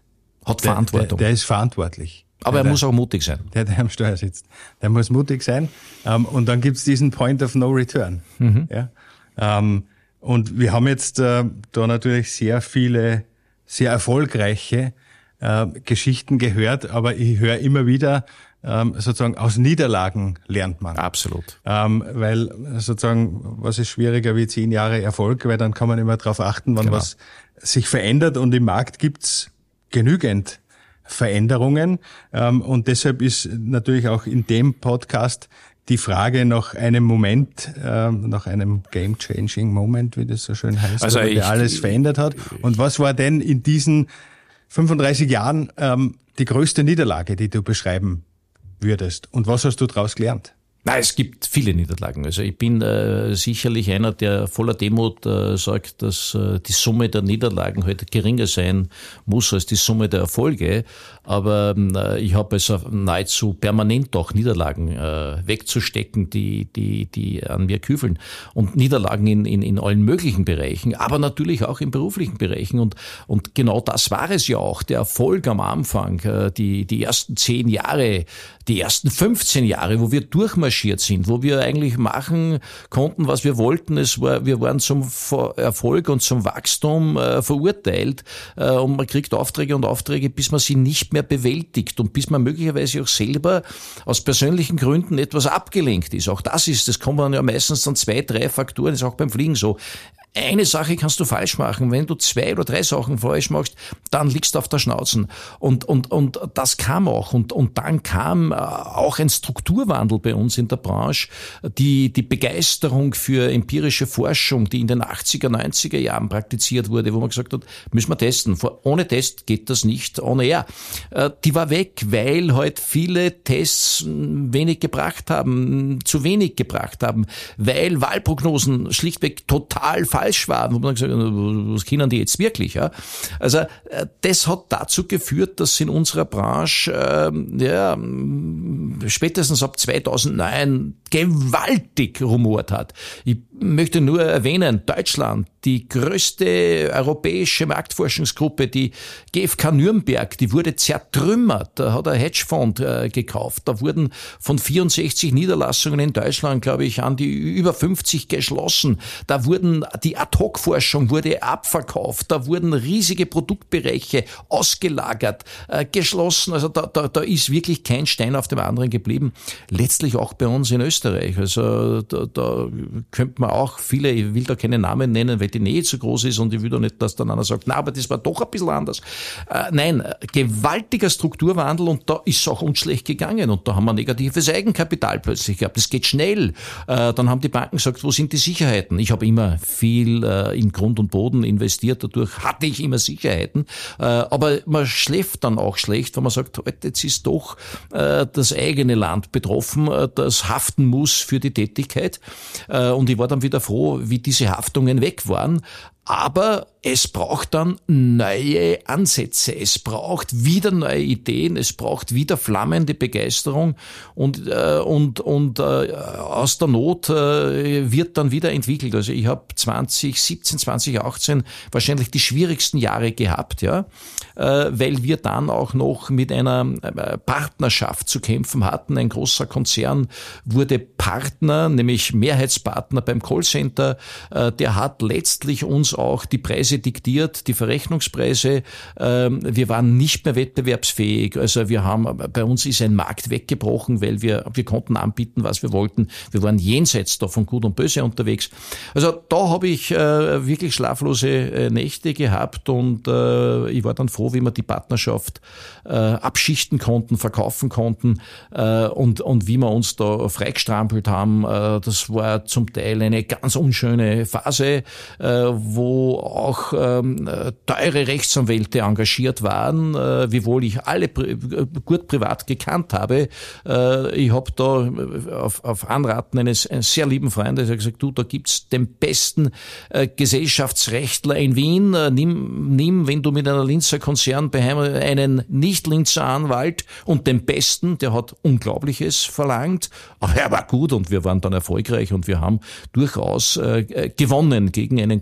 [SPEAKER 2] Hat Verantwortung.
[SPEAKER 1] Der, der, der ist verantwortlich.
[SPEAKER 2] Aber
[SPEAKER 1] der,
[SPEAKER 2] er muss auch mutig sein.
[SPEAKER 1] Der, der am Steuer sitzt. Der muss mutig sein. Ähm, und dann gibt's diesen Point of No Return. Mhm. Ja? Ähm, und wir haben jetzt äh, da natürlich sehr viele, sehr erfolgreiche äh, Geschichten gehört, aber ich höre immer wieder, ähm, sozusagen aus Niederlagen lernt man.
[SPEAKER 2] Absolut.
[SPEAKER 1] Ähm, weil sozusagen, was ist schwieriger wie zehn Jahre Erfolg, weil dann kann man immer darauf achten, wann genau. was sich verändert, und im Markt gibt's genügend Veränderungen. Ähm, und deshalb ist natürlich auch in dem Podcast die Frage nach einem Moment, äh, nach einem game-changing Moment, wie das so schön heißt,
[SPEAKER 2] also ich,
[SPEAKER 1] der alles verändert hat. Und was war denn in diesen fünfunddreißig Jahren ähm, die größte Niederlage, die du beschreiben würdest? Und was hast du daraus gelernt?
[SPEAKER 2] Nein, es gibt viele Niederlagen. Also ich bin äh, sicherlich einer, der voller Demut äh, sagt, dass äh, die Summe der Niederlagen halt geringer sein muss als die Summe der Erfolge. Aber äh, ich habe also nahezu permanent auch Niederlagen äh, wegzustecken, die die die an mir küfeln. Und Niederlagen in, in in allen möglichen Bereichen, aber natürlich auch in beruflichen Bereichen. Und und genau das war es ja auch. Der Erfolg am Anfang, äh, die die ersten zehn Jahre, die ersten fünfzehn Jahre, wo wir durchmarschiert sind, wo wir eigentlich machen konnten, was wir wollten. Es war, wir waren zum Erfolg und zum Wachstum äh, verurteilt, äh, und man kriegt Aufträge und Aufträge, bis man sie nicht mehr bewältigt und bis man möglicherweise auch selber aus persönlichen Gründen etwas abgelenkt ist. Auch das ist, das kommt man ja meistens dann zwei, drei Faktoren, das ist auch beim Fliegen so. Eine Sache kannst du falsch machen. Wenn du zwei oder drei Sachen falsch machst, dann liegst du auf der Schnauze. Und, und, und das kam auch. Und, und dann kam auch ein Strukturwandel bei uns in der Branche. Die, die Begeisterung für empirische Forschung, die in den achtziger, neunziger Jahren praktiziert wurde, wo man gesagt hat, müssen wir testen. Ohne Test geht das nicht, ohne er. Die war weg, weil halt viele Tests wenig gebracht haben, zu wenig gebracht haben, weil Wahlprognosen schlichtweg total falsch waren, wo man gesagt hat, was können die jetzt wirklich? Ja? Also das hat dazu geführt, dass in unserer Branche äh, ja, spätestens ab zweitausendneun gewaltig rumort hat. Ich möchte nur erwähnen, Deutschland, die größte europäische Marktforschungsgruppe, die G F K Nürnberg, die wurde zertrümmert. Da hat ein Hedgefonds äh, gekauft. Da wurden von vierundsechzig Niederlassungen in Deutschland, glaube ich, an die über fünfzig geschlossen. Da wurden die Ad-Hoc-Forschung wurde abverkauft. Da wurden riesige Produktbereiche ausgelagert, äh, geschlossen. Also da, da, da ist wirklich kein Stein auf dem anderen geblieben. Letztlich auch bei uns in Österreich. Also da, da könnte man auch viele, ich will da keine Namen nennen, weil die Nähe zu groß ist und ich will da nicht, dass dann einer sagt, na, aber das war doch ein bisschen anders. Äh, nein, gewaltiger Strukturwandel, und da ist es auch uns schlecht gegangen, und da haben wir negatives Eigenkapital plötzlich gehabt. Das geht schnell. Äh, dann haben die Banken gesagt, wo sind die Sicherheiten? Ich habe immer viel äh, in Grund und Boden investiert, dadurch hatte ich immer Sicherheiten, äh, aber man schläft dann auch schlecht, wenn man sagt, heute jetzt ist doch äh, das eigene Land betroffen, äh, das haften muss für die Tätigkeit, äh, und ich war dann wieder froh, wie diese Haftungen weg waren. Aber es braucht dann neue Ansätze, es braucht wieder neue Ideen, es braucht wieder flammende Begeisterung, und äh, und und äh, aus der Not äh, wird dann wieder entwickelt. Also ich habe zwanzig siebzehn, zwanzig achtzehn wahrscheinlich die schwierigsten Jahre gehabt, ja, äh, weil wir dann auch noch mit einer Partnerschaft zu kämpfen hatten. Ein großer Konzern wurde Partner, nämlich Mehrheitspartner beim Callcenter. Äh, der hat letztlich uns auch die Preise diktiert, die Verrechnungspreise. Wir waren nicht mehr wettbewerbsfähig. Also wir haben, bei uns ist ein Markt weggebrochen, weil wir, wir konnten anbieten, was wir wollten. Wir waren jenseits da von Gut und Böse unterwegs. Also da habe ich äh, wirklich schlaflose äh, Nächte gehabt, und äh, ich war dann froh, wie wir die Partnerschaft äh, abschichten konnten, verkaufen konnten, äh, und, und wie wir uns da freigestrampelt haben. Äh, das war zum Teil eine ganz unschöne Phase, äh, wo wo auch ähm, teure Rechtsanwälte engagiert waren, äh, wiewohl ich alle pri- gut privat gekannt habe. Äh, ich habe da auf, auf Anraten eines, eines sehr lieben Freundes gesagt, du, da gibt's den besten äh, Gesellschaftsrechtler in Wien. Äh, nimm, nimm, wenn du mit einer Linzer Konzern beheimatet, einen Nicht-Linzer Anwalt, und den besten, der hat Unglaubliches verlangt, aber er war gut, und wir waren dann erfolgreich, und wir haben durchaus äh, gewonnen gegen einen Konzern, der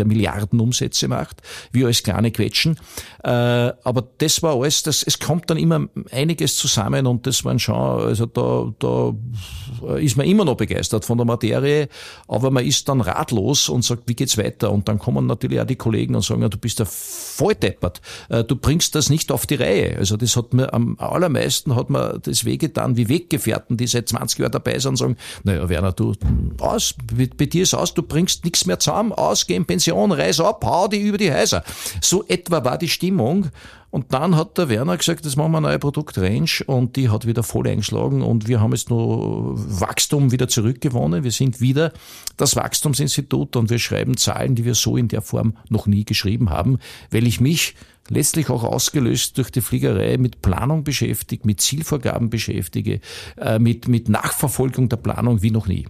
[SPEAKER 2] der Milliarden Umsätze macht, wir als kleine Quetschen. Äh, aber das war alles, das, es kommt dann immer einiges zusammen und das waren schon, also da, da ist man immer noch begeistert von der Materie, aber man ist dann ratlos und sagt, wie geht's weiter? Und dann kommen natürlich auch die Kollegen und sagen, ja, du bist ja voll deppert, du bringst das nicht auf die Reihe. Also das hat mir am allermeisten hat mir das wehgetan, wie Weggefährten, die seit zwanzig Jahren dabei sind und sagen, naja, Werner, du, aus, bei, bei dir ist aus, du bringst nichts mehr zusammen, aus, geh in Pension, reis ab, hau die über die Häuser. So etwa war die Stimmung. Und dann hat der Werner gesagt, das machen wir eine neue Produktrange und die hat wieder voll eingeschlagen und wir haben jetzt nur Wachstum wieder zurückgewonnen. Wir sind wieder das Wachstumsinstitut und wir schreiben Zahlen, die wir so in der Form noch nie geschrieben haben, weil ich mich letztlich auch ausgelöst durch die Fliegerei mit Planung beschäftige, mit Zielvorgaben beschäftige, mit, mit Nachverfolgung der Planung wie noch nie.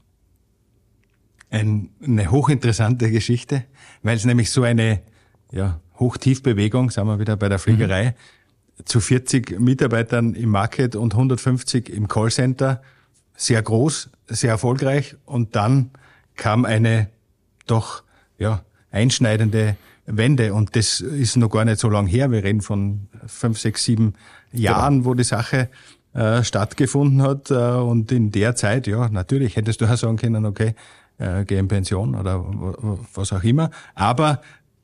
[SPEAKER 1] Ein, eine hochinteressante Geschichte, weil es nämlich so eine, ja, Hoch-Tief-Bewegung, sagen wir wieder bei der Fliegerei, mhm. zu vierzig Mitarbeitern im Market und hundertfünfzig im Callcenter, sehr groß, sehr erfolgreich und dann kam eine doch ja einschneidende Wende und das ist noch gar nicht so lang her, wir reden von fünf, sechs, sieben Jahren, genau. wo die Sache äh, stattgefunden hat äh, und in der Zeit, ja, natürlich hättest du auch sagen können, okay, äh, geh in Pension oder was auch immer, aber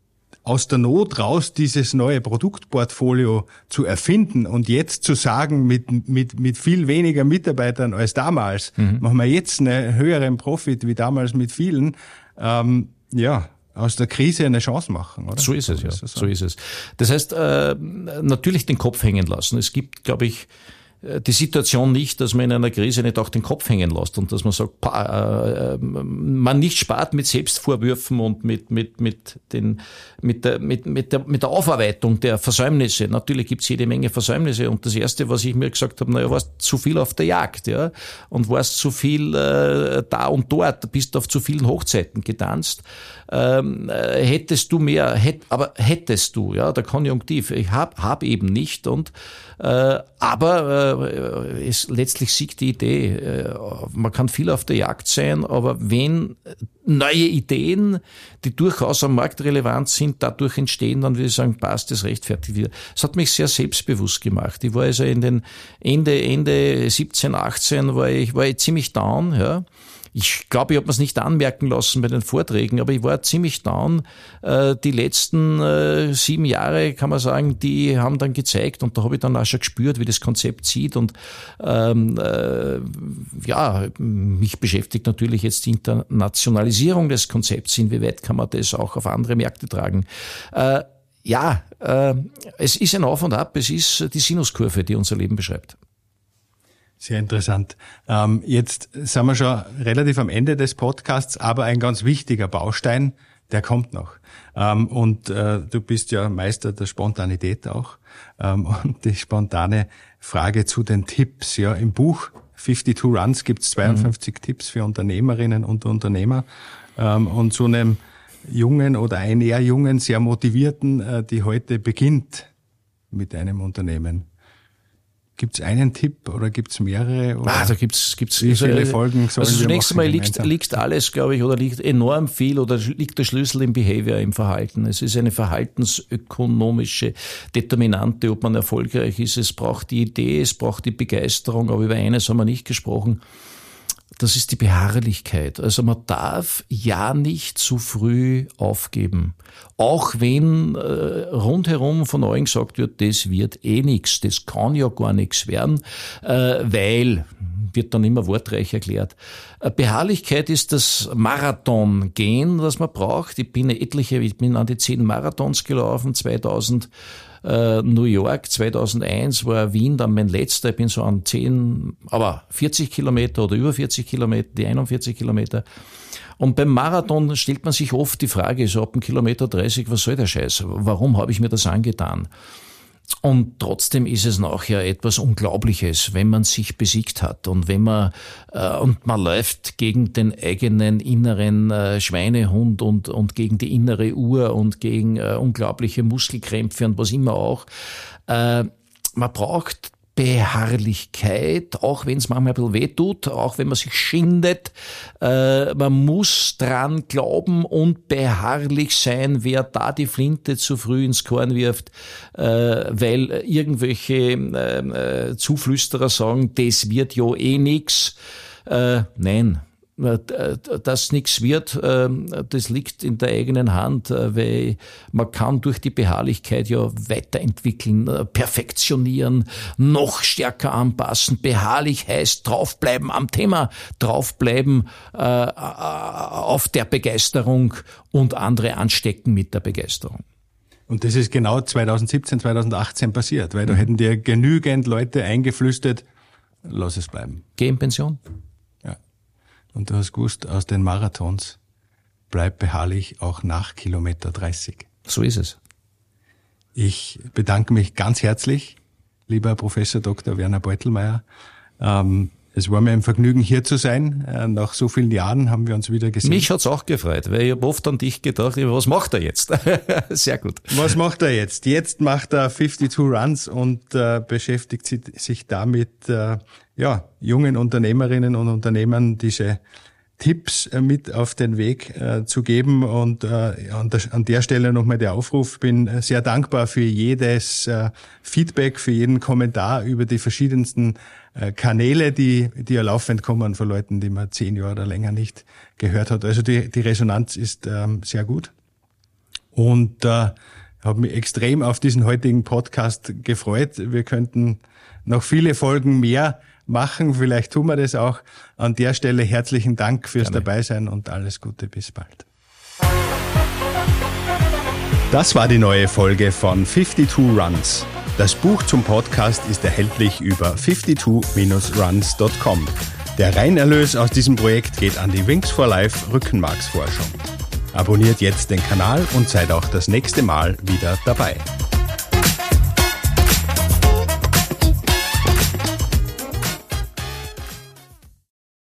[SPEAKER 1] aus der Not raus dieses neue Produktportfolio zu erfinden und jetzt zu sagen, mit mit mit viel weniger Mitarbeitern als damals, mhm. machen wir jetzt einen höheren Profit wie damals mit vielen, ähm, ja, aus der Krise eine Chance machen, oder?
[SPEAKER 2] So ist es, ja, so ist es. Das heißt, äh, natürlich den Kopf hängen lassen. Es gibt, glaube ich, die Situation nicht, dass man in einer Krise nicht auch den Kopf hängen lässt und dass man sagt, pa, äh, man nicht spart mit Selbstvorwürfen und mit mit mit den mit der mit mit der mit der Aufarbeitung der Versäumnisse. Natürlich gibt's jede Menge Versäumnisse und das erste, was ich mir gesagt habe, naja, warst zu viel auf der Jagd, ja, und warst zu viel äh, da und dort, bist auf zu vielen Hochzeiten getanzt. Ähm, äh, hättest du mehr, hätt, aber hättest du, ja, der Konjunktiv. Ich hab hab eben nicht und äh, aber äh, es letztlich siegt die Idee. Äh, man kann viel auf der Jagd sein, aber wenn neue Ideen, die durchaus am Markt relevant sind, dadurch entstehen, dann würde ich sagen, passt, das rechtfertigt wieder. Es hat mich sehr selbstbewusst gemacht. Ich war also in den Ende Ende siebzehn, achtzehn war ich war ich ziemlich down, ja. Ich glaube, ich habe mir es nicht anmerken lassen bei den Vorträgen, aber ich war ziemlich down. Die letzten sieben Jahre, kann man sagen, die haben dann gezeigt und da habe ich dann auch schon gespürt, wie das Konzept zieht und ähm, äh, ja, mich beschäftigt natürlich jetzt die Internationalisierung des Konzepts. Inwieweit kann man das auch auf andere Märkte tragen? Äh, ja, äh, es ist ein Auf und Ab, es ist die Sinuskurve, die unser Leben beschreibt.
[SPEAKER 1] Sehr interessant. Ähm, jetzt sind wir schon relativ am Ende des Podcasts, aber ein ganz wichtiger Baustein, der kommt noch. Ähm, und äh, du bist ja Meister der Spontanität auch. Ähm, und die spontane Frage zu den Tipps. Ja, im Buch zweiundfünfzig Runs gibt es zweiundfünfzig mhm. Tipps für Unternehmerinnen und Unternehmer. Ähm, und so einem jungen oder ein eher jungen, sehr motivierten, äh, die heute beginnt mit einem Unternehmen. Gibt's einen Tipp oder gibt's mehrere? Oder
[SPEAKER 2] ah, da gibt's gibt's
[SPEAKER 1] wie viele Folgen sollen
[SPEAKER 2] also
[SPEAKER 1] wir
[SPEAKER 2] zunächst
[SPEAKER 1] machen
[SPEAKER 2] einmal liegt, liegt alles, glaube ich, oder liegt enorm viel oder liegt der Schlüssel im Behavior, im Verhalten. Es ist eine verhaltensökonomische Determinante, ob man erfolgreich ist. Es braucht die Idee, es braucht die Begeisterung, aber über eines haben wir nicht gesprochen. Das ist die Beharrlichkeit. Also man darf ja nicht zu früh aufgeben. Auch wenn äh, rundherum von allen gesagt wird, das wird eh nix, das kann ja gar nichts werden, äh, weil, wird dann immer wortreich erklärt. Beharrlichkeit ist das Marathon-Gehen, das man braucht. Ich bin etliche, ich bin an die zehn Marathons gelaufen, zweitausend Uh, New York, zweitausendeins war Wien dann mein letzter, ich bin so an zehn, aber vierzig Kilometer oder über vierzig Kilometer, die einundvierzig Kilometer. Und beim Marathon stellt man sich oft die Frage, so ab dem Kilometer dreißig, was soll der Scheiß? Warum habe ich mir das angetan? Und trotzdem ist es nachher etwas Unglaubliches, wenn man sich besiegt hat und wenn man äh, und man läuft gegen den eigenen inneren äh, Schweinehund und und gegen die innere Uhr und gegen äh, unglaubliche Muskelkrämpfe und was immer auch. Äh, man braucht Beharrlichkeit, auch wenn es manchmal ein bisschen weh tut, auch wenn man sich schindet. Äh, man muss dran glauben und beharrlich sein, wer da die Flinte zu früh ins Korn wirft, äh, weil irgendwelche äh, Zuflüsterer sagen, das wird ja eh nix. Äh, nein. Dass nichts wird, das liegt in der eigenen Hand, weil man kann durch die Beharrlichkeit ja weiterentwickeln, perfektionieren, noch stärker anpassen. Beharrlich heißt draufbleiben am Thema, draufbleiben äh, auf der Begeisterung und andere anstecken mit der Begeisterung.
[SPEAKER 1] Und das ist genau zwanzig siebzehn, zwanzig achtzehn passiert, weil da hätten dir genügend Leute eingeflüstert, lass es bleiben.
[SPEAKER 2] Geh in Pension.
[SPEAKER 1] Und du hast gewusst, aus den Marathons bleib beharrlich auch nach Kilometer dreißig.
[SPEAKER 2] So ist es.
[SPEAKER 1] Ich bedanke mich ganz herzlich, lieber Professor Doktor Werner Beutelmeier. Ähm, es war mir ein Vergnügen, hier zu sein. Äh, nach so vielen Jahren haben wir uns wieder gesehen.
[SPEAKER 2] Mich hat's auch gefreut, weil ich habe oft an dich gedacht, was macht er jetzt? Sehr gut.
[SPEAKER 1] Was macht er jetzt? Jetzt macht er zweiundfünfzig Runs und äh, beschäftigt sich damit, äh, ja, jungen Unternehmerinnen und Unternehmern diese Tipps äh, mit auf den Weg äh, zu geben. Und äh, an, der, an der Stelle nochmal der Aufruf. Bin äh, sehr dankbar für jedes äh, Feedback, für jeden Kommentar über die verschiedensten äh, Kanäle, die, die ja laufend kommen von Leuten, die man zehn Jahre oder länger nicht gehört hat. Also die, die Resonanz ist ähm, sehr gut. Und äh, habe mich extrem auf diesen heutigen Podcast gefreut. Wir könnten noch viele Folgen mehr machen. Vielleicht tun wir das auch. An der Stelle herzlichen Dank fürs
[SPEAKER 2] Gerne.
[SPEAKER 1] Dabeisein und alles Gute. Bis bald. Das war die neue Folge von zweiundfünfzig Runs. Das Buch zum Podcast ist erhältlich über zweiundfünfzig runs punkt com. Der Reinerlös aus diesem Projekt geht an die Wings for Life Rückenmarksforschung. Abonniert jetzt den Kanal und seid auch das nächste Mal wieder dabei.